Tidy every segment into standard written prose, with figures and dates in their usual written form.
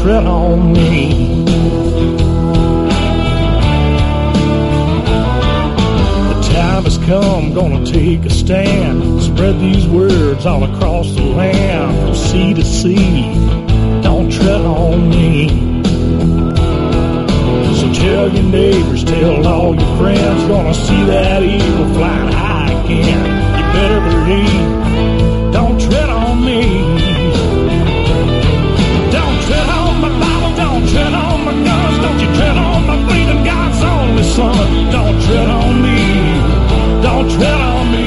tread on me. The time has come, gonna take a stand, spread these words all across the land, from sea to sea. Don't tread on me. So tell your neighbors, tell all your friends, gonna see that eagle flying high again. You better believe, don't tread on me. Don't tread on my Bible, don't tread on my guns, don't you tread on my freedom, God's only son. Don't tread on me, don't tread on me.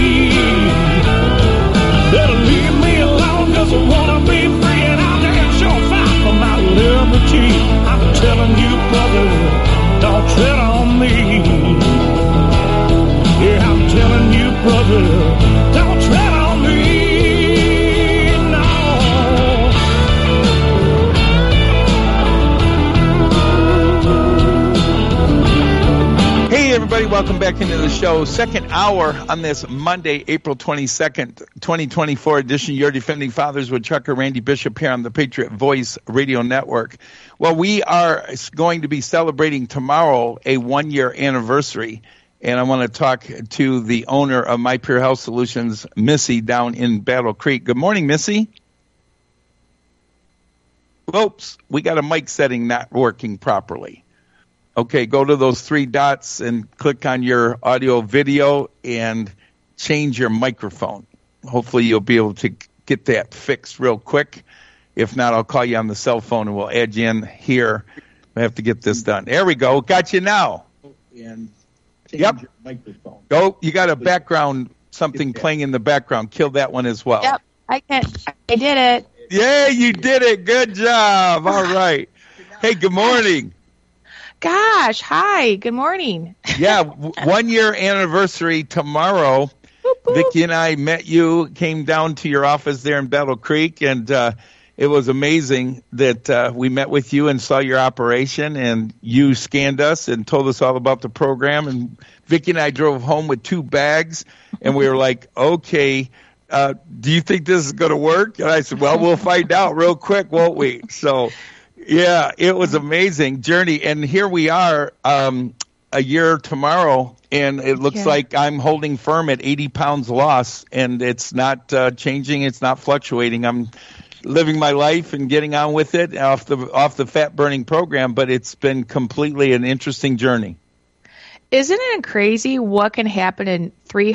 Better leave me alone, cause I wanna be free, and I'll damn sure fight for my liberty. I'm telling you, brother, don't tread on me. Yeah, I'm telling you, brother, don't tread on me. No. Hey, everybody, welcome back into the show. Second hour on this Monday, April 22nd, 2024 edition. Your Defending Fathers with Chuck and Randy Bishop here on the Patriot Voice Radio Network. Well, we are going to be celebrating tomorrow a one-year anniversary, and I want to talk to the owner of My Pure Health Solutions, Missy, down in Battle Creek. Good morning, Missy. Oops, we got a mic setting not working properly. Okay, go to those three dots and click on your audio video and change your microphone. Hopefully you'll be able to get that fixed real quick. If not, I'll call you on the cell phone and we'll add you in here. I have to get this done. There we go. Got you now. And yep. Your microphone. Go. You got a background, something playing in the background. Kill that one as well. Yep. I did it. Yeah, you did it. Good job. All right. Hey, good morning. Gosh, hi. Good morning. Yeah, 1 year anniversary tomorrow. Boop, boop. Vicki and I met you, came down to your office there in Battle Creek, and it was amazing that we met with you and saw your operation, and you scanned us and told us all about the program. And Vicki and I drove home with 2 bags, and we were like, okay, do you think this is going to work? And I said, well, we'll find out real quick, won't we? So, yeah, it was amazing journey. And here we are a year tomorrow, and it looks like I'm holding firm at 80 pounds loss, and it's not changing. It's not fluctuating. I'm living my life and getting on with it off the fat burning program, but it's been completely an interesting journey. Isn't it crazy what can happen in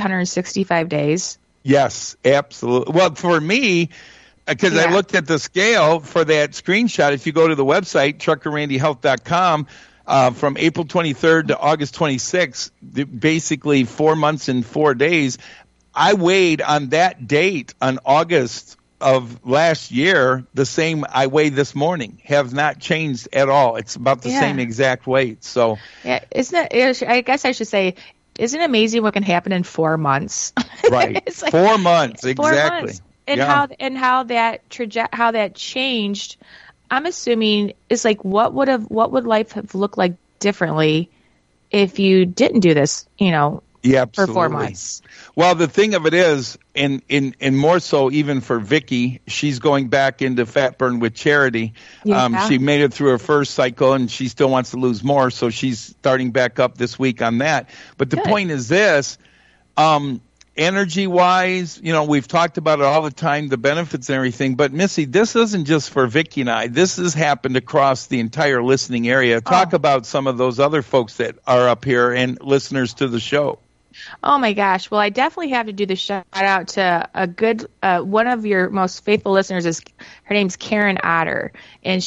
365 days? Yes, absolutely. Well, for me, because I looked at the scale for that screenshot, if you go to the website, truckerrandyhealth.com, from April 23rd to August 26th, basically 4 months and 4 days, I weighed on that date on August of last year the same I weighed this morning. Have not changed at all. It's about the same exact weight. So yeah, isn't it? I guess I should say, isn't it amazing what can happen in 4 months? Right, it's like 4 months 4 exactly. Months. And how that changed. I'm assuming it's like what would life have looked like differently if you didn't do this? For 4 months. Well, the thing of it is, and more so even for Vicki, she's going back into fat burn with charity. Yeah. She made it through her first cycle, and she still wants to lose more, so she's starting back up this week on that. But the point is this, energy-wise, we've talked about it all the time, the benefits and everything. But, Missy, this isn't just for Vicki and I. This has happened across the entire listening area. Talk about some of those other folks that are up here and listeners to the show. Oh, my gosh. Well, I definitely have to do the shout out to a good one of your most faithful listeners. Her name's Karen Otter. And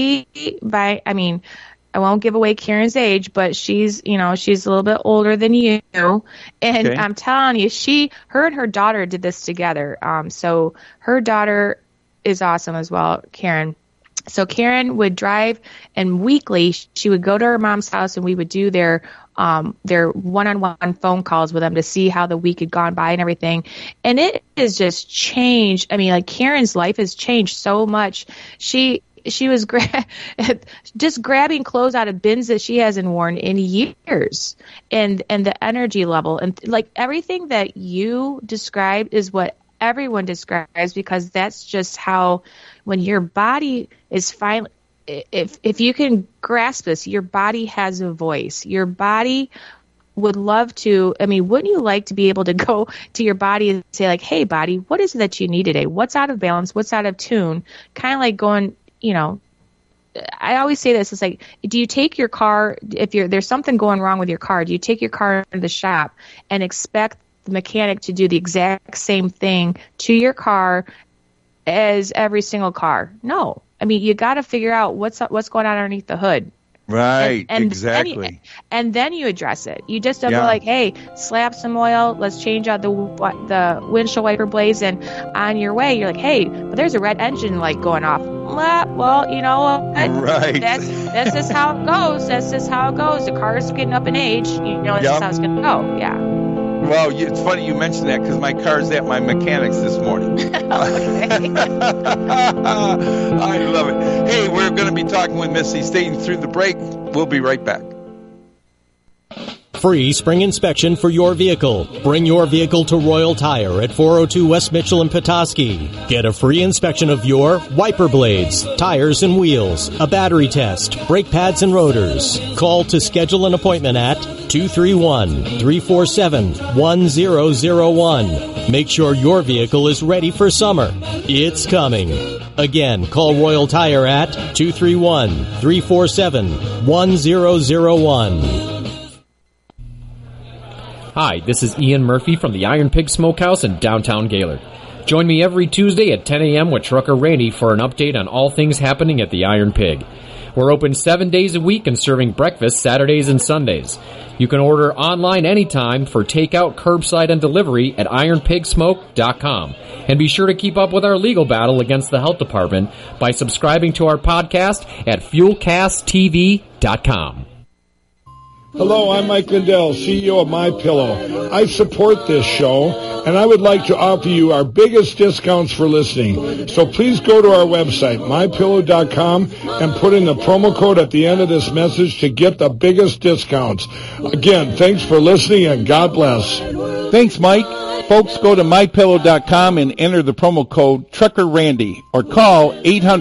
I won't give away Karen's age, but she's a little bit older than you. And I'm telling you, her and her daughter did this together. So her daughter is awesome as well, Karen. So Karen would drive, and weekly she would go to her mom's house, and we would do their one-on-one phone calls with them to see how the week had gone by and everything. And it has just changed. I mean, like, Karen's life has changed so much. She was just grabbing clothes out of bins that she hasn't worn in years, and the energy level, and like everything that you described is what everyone describes, because that's just how, when your body is finally, if you can grasp this, your body has a voice. Your body would love to, I mean, wouldn't you like to be able to go to your body and say, like, hey, body, what is it that you need today? What's out of balance? What's out of tune? Kind of like going, you know, I always say this, it's like, do you take your car, if there's something going wrong with your car, do you take your car to the shop and expect the mechanic to do the exact same thing to your car as every single car? No. I mean, you got to figure out what's going on underneath the hood. Right, and exactly. And then you address it. You just don't go like, hey, slap some oil, let's change out the windshield wiper blades, and on your way, you're like, hey, but there's a red engine light going off. Well, you know what? Right. That's just how it goes. That's just how it goes. The car's getting up in age. You know, that's just how it's going to go. Yeah. Well, it's funny you mentioned that because my car's at my mechanic's this morning. I love it. Hey, we're going to be talking with Missy. Staying through the break. We'll be right back. Free spring inspection for your vehicle. Bring your vehicle to Royal Tire at 402 West Mitchell in Petoskey. Get a free inspection of your wiper blades, tires and wheels, a battery test, brake pads and rotors. Call to schedule an appointment at 231-347-1001. Make sure your vehicle is ready for summer. It's coming. Again, call Royal Tire at 231-347-1001. Hi, this is Ian Murphy from the Iron Pig Smokehouse in downtown Gaylord. Join me every Tuesday at 10 a.m. with Trucker Randy for an update on all things happening at the Iron Pig. We're open 7 days a week and serving breakfast Saturdays and Sundays. You can order online anytime for takeout, curbside, and delivery at ironpigsmoke.com. And be sure to keep up with our legal battle against the health department by subscribing to our podcast at fuelcasttv.com. Hello, I'm Mike Lindell, CEO of MyPillow. I support this show, and I would like to offer you our biggest discounts for listening. So please go to our website, MyPillow.com, and put in the promo code at the end of this message to get the biggest discounts. Again, thanks for listening, and God bless. Thanks, Mike. Folks, go to MyPillow.com and enter the promo code Trucker Randy, or call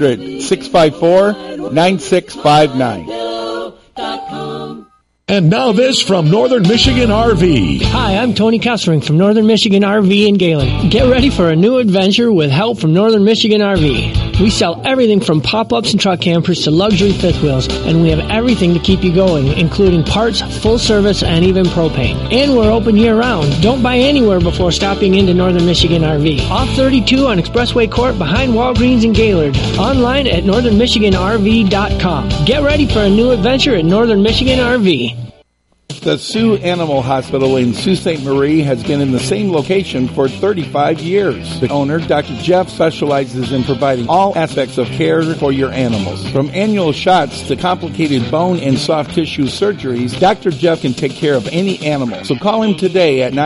800-654-9659. And now this from Northern Michigan RV. Hi, I'm Tony Kessering from Northern Michigan RV in Gaylord. Get ready for a new adventure with help from Northern Michigan RV. We sell everything from pop-ups and truck campers to luxury fifth wheels, and we have everything to keep you going, including parts, full service, and even propane. And we're open year-round. Don't buy anywhere before stopping into Northern Michigan RV. Off 32 on Expressway Court behind Walgreens in Gaylord. Online at northernmichiganrv.com. Get ready for a new adventure at Northern Michigan RV. The Sioux Animal Hospital in Sault Ste. Marie has been in the same location for 35 years. The owner, Dr. Jeff, specializes in providing all aspects of care for your animals. From annual shots to complicated bone and soft tissue surgeries, Dr. Jeff can take care of any animal. So call him today at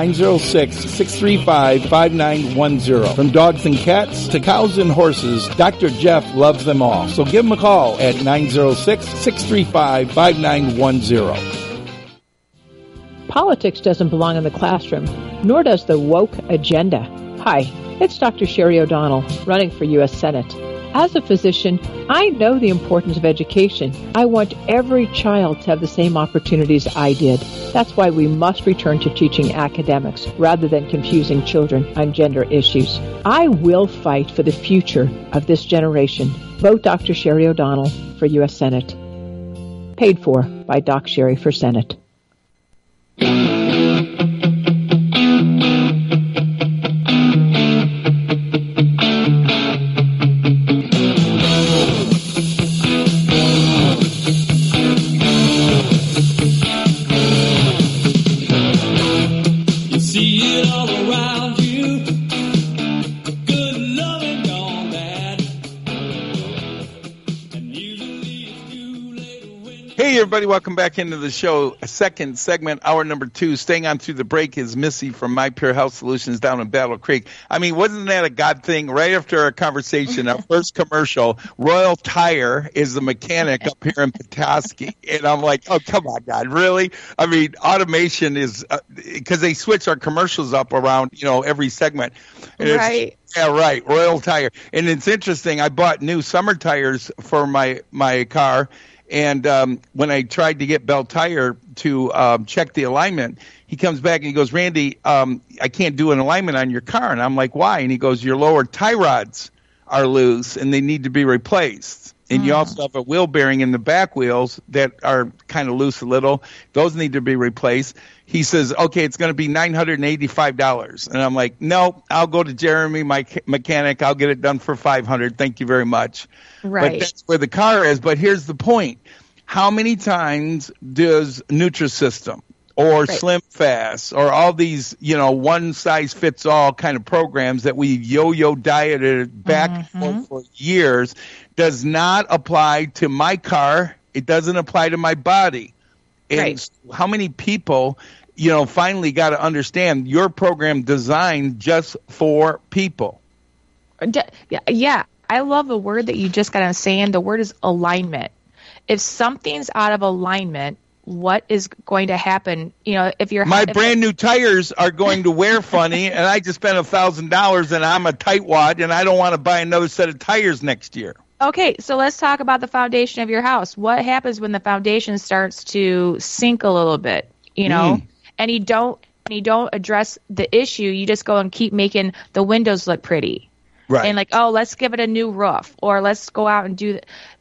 906-635-5910. From dogs and cats to cows and horses, Dr. Jeff loves them all. So give him a call at 906-635-5910. Politics doesn't belong in the classroom, nor does the woke agenda. Hi, it's Dr. Sherry O'Donnell, running for U.S. Senate. As a physician, I know the importance of education. I want every child to have the same opportunities I did. That's why we must return to teaching academics rather than confusing children on gender issues. I will fight for the future of this generation. Vote Dr. Sherry O'Donnell for U.S. Senate. Paid for by Doc Sherry for Senate. Hey, everybody, welcome back into the show. Second segment, hour number 2. Staying on through the break is Missy from My Pure Health Solutions down in Battle Creek. I mean, wasn't that a God thing? Right after our conversation, our first commercial, Royal Tire is the mechanic up here in Petoskey. And I'm like, oh, come on, God, really? I mean, automation is, because they switch our commercials up around, every segment. And right. Yeah, right, Royal Tire. And it's interesting, I bought new summer tires for my car. And when I tried to get Bell Tire to check the alignment, he comes back and he goes, Randy, I can't do an alignment on your car. And I'm like, why? And he goes, your lower tie rods are loose and they need to be replaced. And you also have a wheel bearing in the back wheels that are kind of loose a little. Those need to be replaced. He says, okay, it's going to be $985. And I'm like, no, I'll go to Jeremy, my mechanic. I'll get it done for $500. Thank you very much. Right. But that's where the car is. But here's the point. How many times does Nutrisystem or Slim Fast or all these, one-size-fits-all kind of programs that we've yo-yo dieted back and forth for years does not apply to my car. It doesn't apply to my body. And how many people, finally got to understand your program designed just for people? Yeah. I love the word that you just got on saying. The word is alignment. If something's out of alignment, what is going to happen? If you're my brand new tires are going to wear funny, and I just spent $1,000, and I'm a tightwad, and I don't want to buy another set of tires next year. Okay, so let's talk about the foundation of your house. What happens when the foundation starts to sink a little bit? And you don't address the issue. You just go and keep making the windows look pretty. Right. And let's give it a new roof, or let's go out and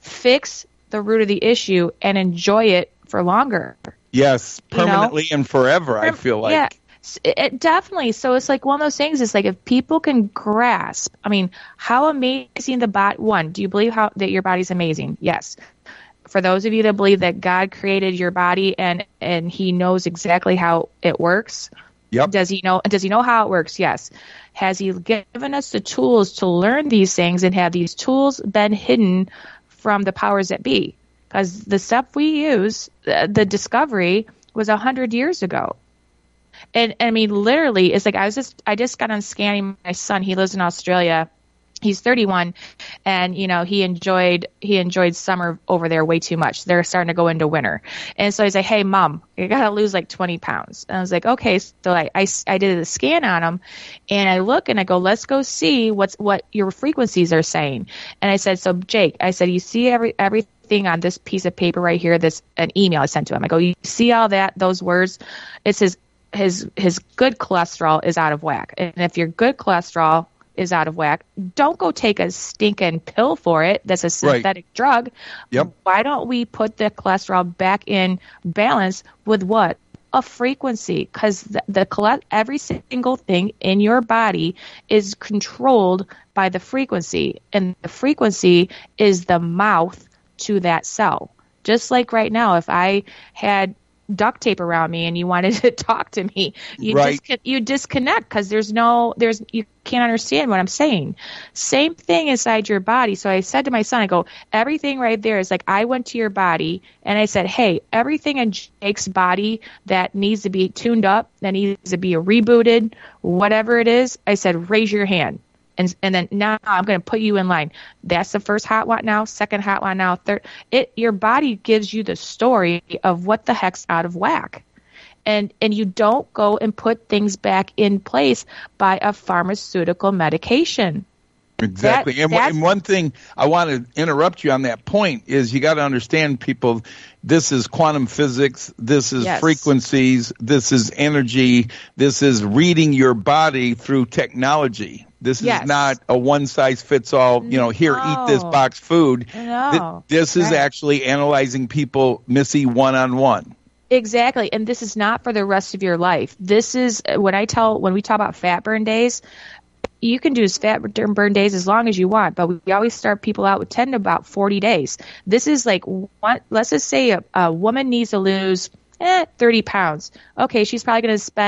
fix the root of the issue and enjoy it for longer. Yes, permanently and forever, I feel like. Yeah, it definitely. So it's like one of those things. It's like if people can grasp, how amazing the body. One, do you believe that your body's amazing? Yes. For those of you that believe that God created your body and He knows exactly how it works. Yep. Does He know how it works? Yes. Has He given us the tools to learn these things, and have these tools been hidden from the powers that be? Because the stuff we use, the discovery was 100 years ago. And literally, it's like I just got on scanning my son. He lives in Australia. He's 31, and he enjoyed summer over there way too much. They're starting to go into winter, and so he's like, "Hey, Mom, you gotta lose like 20 pounds." And I was like, "Okay." So I did a scan on him, and I look and I go, "Let's go see what your frequencies are saying." And I said, "So Jake," I said, "You see everything on this piece of paper right here? That's an email I sent to him. I go, you see all that? Those words? It says his good cholesterol is out of whack, and if your good cholesterol is out of whack, don't go take a stinking pill for it. That's a synthetic drug. Yep. Why don't we put the cholesterol back in balance with what? A frequency. Because every single thing in your body is controlled by the frequency, and the frequency is the mouth to that cell. Just like right now, if I had duct tape around me and you wanted to talk to me, you disconnect because you can't understand what I'm saying. Same thing inside your body. So I said to my son, I go, everything right there is like, I went to your body and I said, hey, everything in Jake's body that needs to be tuned up, that needs to be rebooted, whatever it is, I said, raise your hand. And then now I'm going to put you in line. That's the first hot one now, second hot one now, third. Your body gives you the story of what the heck's out of whack. And you don't go and put things back in place by a pharmaceutical medication. Exactly. And one thing I want to interrupt you on that point is you got to understand, people, this is quantum physics, this is frequencies, this is energy, this is reading your body through technology. This is not a one-size-fits-all, here, eat this box food. No. This is actually analyzing people, Missy, one-on-one. Exactly. And this is not for the rest of your life. This is when we talk about fat burn days, you can do fat burn days as long as you want, but we always start people out with 10 to about 40 days. This is like, let's just say a woman needs to lose 30 pounds. Okay, she's probably going to spend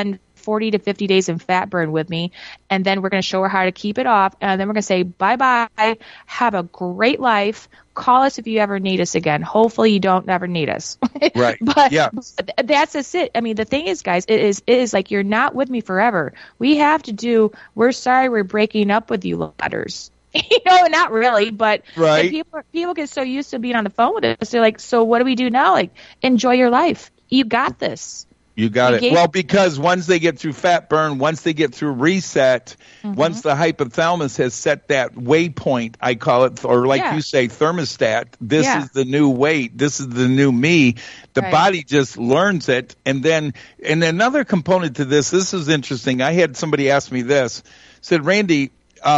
40 to 50 days in fat burn with me, and then we're going to show her how to keep it off, and then we're going to say bye-bye, have a great life, call us if you ever need us again. Hopefully you don't ever need us. Right. But yeah. That's just it. I mean, the thing is, guys, it is like you're not with me forever. We have to do, we're sorry we're breaking up with you letters. Not really, but right. People get so used to being on the phone with us. They're like, so what do we do now? Like, enjoy your life. You got this. You got it. Well, because once they get through fat burn, once they get through reset, once the hypothalamus has set that waypoint, I call it, or like you say, thermostat, this is the new weight, this is the new me, the body just learns it. And another component to this is interesting. I had somebody ask me this, said, Randy,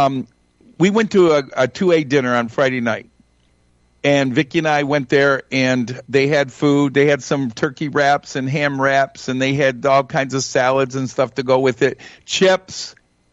we went to a 2A dinner on Friday night. And Vicki and I went there, and they had food. They had some turkey wraps and ham wraps, and they had all kinds of salads and stuff to go with it. Chips,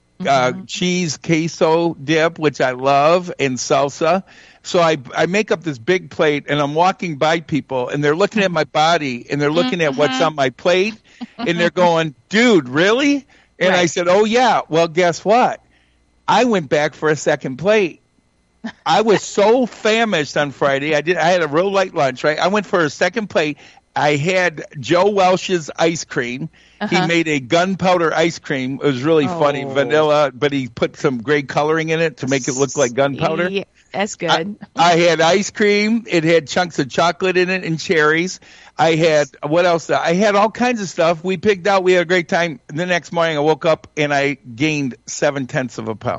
cheese, queso dip, which I love, and salsa. So I make up this big plate, and I'm walking by people, and they're looking at my body, and they're looking at what's on my plate, and they're going, dude, really? And I said, oh, yeah. Well, guess what? I went back for a second plate. I was so famished on Friday. I had a real light lunch, right? I went for a second plate. I had Joe Welch's ice cream. He made a gunpowder ice cream. It was really funny, vanilla, but he put some gray coloring in it to make it look like gunpowder. Yeah, that's good. I had ice cream. It had chunks of chocolate in it and cherries. I had, what else? I had all kinds of stuff. We picked out. We had a great time. The next morning I woke up and I gained 0.7 of a pound.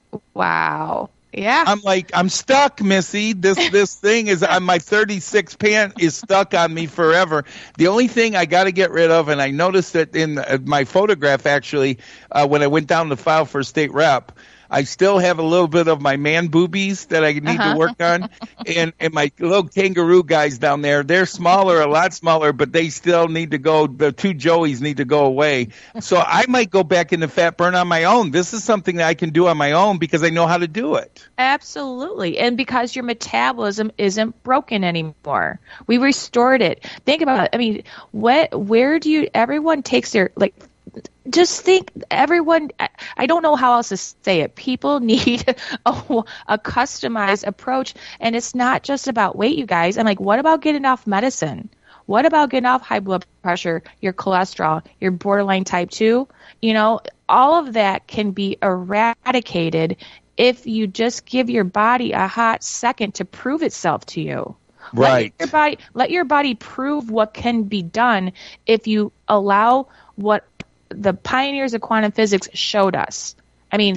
Wow. Yeah. I'm like, I'm stuck, Missy. This thing is on my 36 pant is stuck on me forever. The only thing I got to get rid of, and I noticed it in my photograph actually, when I went down to file for state rep, I still have a little bit of my man boobies that I need to work on. And my little kangaroo guys down there, they're smaller, a lot smaller, but they still need to go. The two Joeys need to go away. So I might go back into fat burn on my own. This is something that I can do on my own because I know how to do it. Absolutely. And because your metabolism isn't broken anymore. We restored it. Think about it. I mean, where do you, everyone takes their, like, just think, everyone, I don't know how else to say it. People need a customized approach, and it's not just about weight, you guys. I'm like, what about getting off medicine? What about getting off high blood pressure, your cholesterol, your borderline type 2? All of that can be eradicated if you just give your body a hot second to prove itself to you. Right. Let your body prove what can be done if you allow what the pioneers of quantum physics showed us. I mean,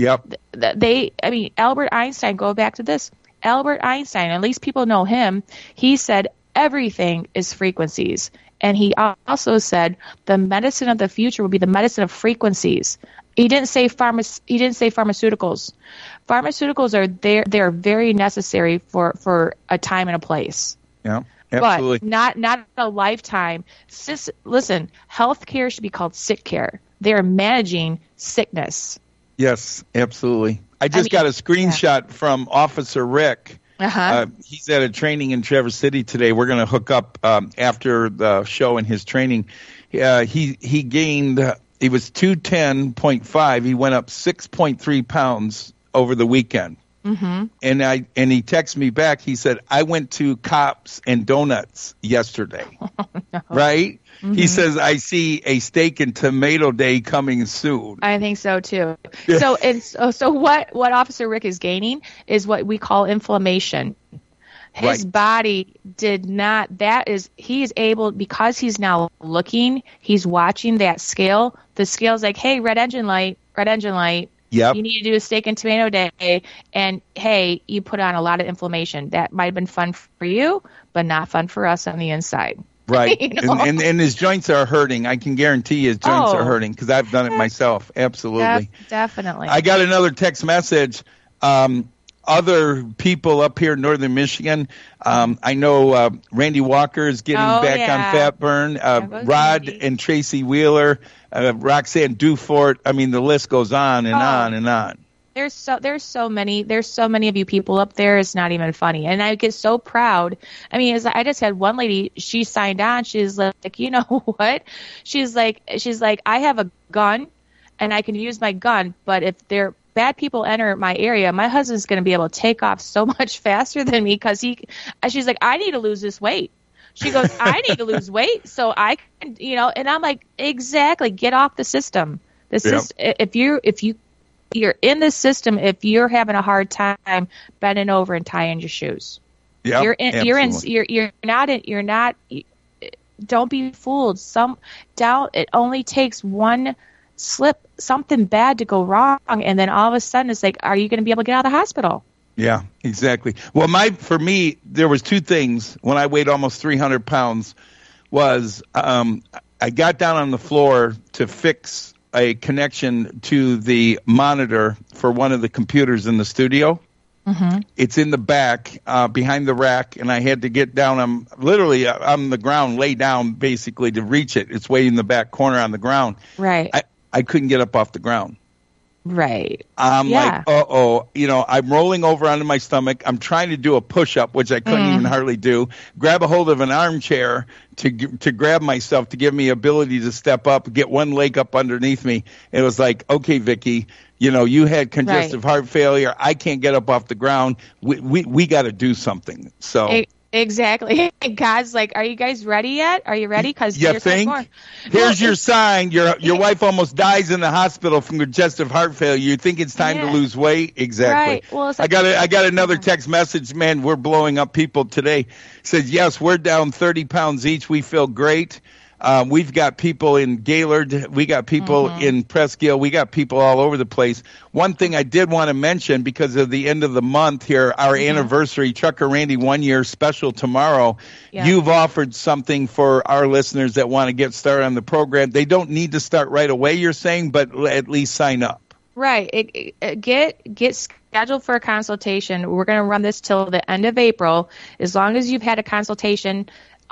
Albert Einstein, go back to this. Albert Einstein, at least people know him, he said everything is frequencies. And he also said the medicine of the future will be the medicine of frequencies. He didn't say pharmaceuticals. Pharmaceuticals are there. They're very necessary for a time and a place. Yeah. Absolutely. But not a lifetime. Listen, healthcare should be called sick care. They're managing sickness. Yes, absolutely. I got a screenshot from Officer Rick. He's at a training in Traverse City today. We're going to hook up after the show and his training. He gained, he was 210.5. He went up 6.3 pounds over the weekend. And he texted me back. He said, I went to Cops and Donuts yesterday. No. Right? He says, I see a steak and tomato day coming soon. I think so too. So what Officer Rick is gaining is what we call inflammation. His body did not, he is able, because he's now looking, he's watching that scale. The scale's like, hey, red engine light. Yep. You need to do a steak and tomato day, and hey, you put on a lot of inflammation. That might have been fun for you, but not fun for us on the inside. Right. and his joints are hurting. I can guarantee his joints are hurting because I've done it myself. Absolutely. Definitely. I got another text message. Other people up here in northern Michigan, I know Randy Walker is getting back on fat burn. Rod and Tracy Wheeler, Roxanne Dufort. I mean, the list goes on and on and on. There's so many of you people up there. It's not even funny, and I get so proud. I mean, I just had one lady. She signed on. She's like, you know what? She's like, I have a gun. and I can use my gun. But if bad people enter my area, my husband's going to be able to take off so much faster than me because she's like, I need to lose this weight. She goes, I need to lose weight so I can, and I'm like, exactly, get off the system. If you're in the system, if you're having a hard time bending over and tying your shoes, you're not. Don't be fooled. It only takes one slip, something bad to go wrong, and then all of a sudden it's like, are you going to be able to get out of the hospital? Yeah, exactly. Well, for me, there was two things when I weighed almost 300 pounds. Was I got down on the floor to fix a connection to the monitor for one of the computers in the studio. Mm-hmm. It's in the back behind the rack, and I had to get down. I'm literally on the ground, lay down basically to reach it. It's way in the back corner on the ground. Right. I couldn't get up off the ground. Right. I'm like, I'm rolling over onto my stomach. I'm trying to do a push-up, which I couldn't even hardly do. Grab a hold of an armchair to grab myself to give me ability to step up, get one leg up underneath me. It was like, okay, Vicki, you had congestive heart failure. I can't get up off the ground. We got to do something. So. Exactly. God's like, are you guys ready yet? Are you ready? Because you think? Here's your sign. Your wife almost dies in the hospital from congestive heart failure. You think it's time to lose weight? Exactly. Right. Well, I got another text message. Man, we're blowing up people today. It says, yes, we're down 30 pounds each. We feel great. We've got people in Gaylord. We got people in Presque. We got people all over the place. One thing I did want to mention, because of the end of the month here, our anniversary, Trucker Randy 1 year special tomorrow, you've offered something for our listeners that want to get started on the program. They don't need to start right away, you're saying, but at least sign up. Right. Get scheduled for a consultation. We're going to run this till the end of April. As long as you've had a consultation,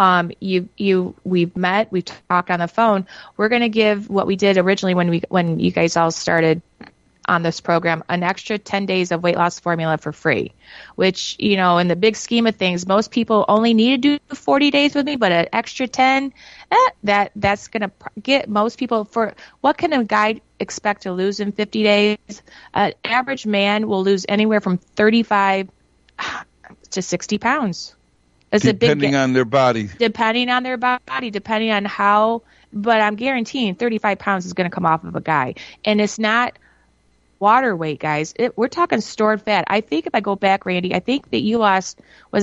we've met, we've talked on the phone. We're going to give what we did originally when you guys all started on this program, an extra 10 days of weight loss formula for free, which, in the big scheme of things, most people only need to do 40 days with me, but an extra 10, that's going to get most people. For what can a guy expect to lose in 50 days? An average man will lose anywhere from 35 to 60 pounds. Depending on their body. Depending on how, but I'm guaranteeing 35 pounds is going to come off of a guy. And it's not water weight, guys. We're talking stored fat. I think if I go back, Randy, I think that you lost,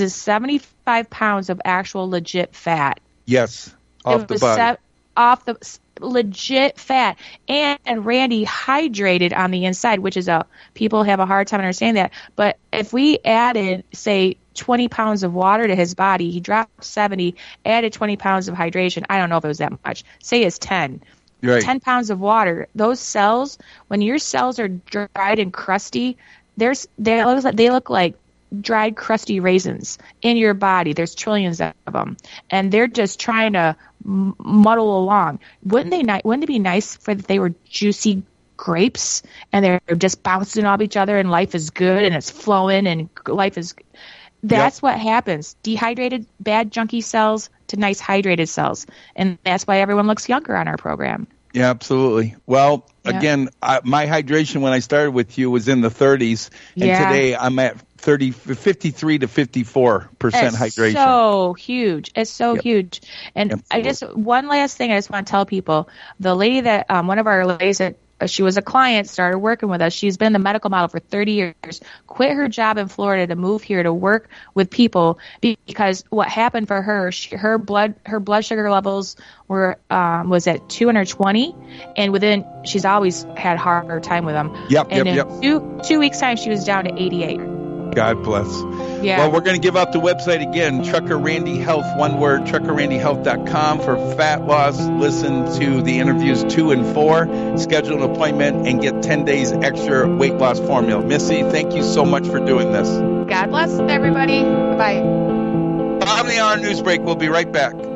75 pounds of actual legit fat? Yes, off the body. Off the legit fat. And Randy hydrated on the inside, which is people have a hard time understanding that. But if we added, say, 20 pounds of water to his body, he dropped 70, added 20 pounds of hydration. I don't know if it was that much. Say it's 10. Right. 10 pounds of water. Those cells, when your cells are dried and crusty, they look like dried, crusty raisins in your body. There's trillions of them, and they're just trying to muddle along. Wouldn't it be nice if they were juicy grapes and they're just bouncing off each other and life is good and it's flowing and life is. That's what happens. Dehydrated, bad, junky cells to nice hydrated cells. And that's why everyone looks younger on our program. Yeah, absolutely. Well, again, my hydration when I started with you was in the 30s. And today I'm at 53 to 54% hydration. It's so huge. It's so huge. And one last thing I just want to tell people. The lady that, one of our ladies that, she was a client, started working with us. She's been the medical model for 30 years, quit her job in Florida to move here to work with people because what happened for her, her blood sugar levels was at 220, and she's always had harder time with them. In 2 weeks' time, she was down to 88. God bless. Yeah. Well, we're going to give out the website again, Trucker Randy Health, one word, truckerrandyhealth.com for fat loss. Listen to the interviews 2 and 4, schedule an appointment, and get 10 days extra weight loss formula. Missy, thank you so much for doing this. God bless everybody. Bye-bye. On the Hour News Break. We'll be right back.